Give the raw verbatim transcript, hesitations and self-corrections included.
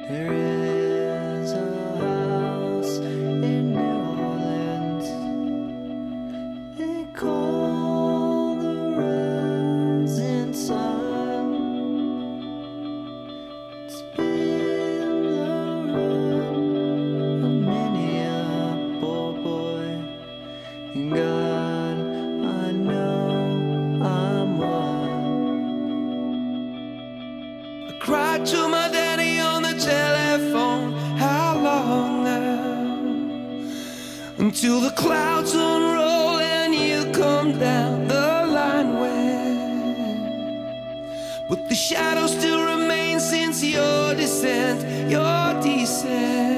There is a house in New Orleans. They call the rising sun. It's been the run of many a poor boy. And God, I know I'm one. I cried to my daddy on the telephone. How long now? Until the clouds unroll and you come down the line where, but the shadow still remains since your descent, your descent.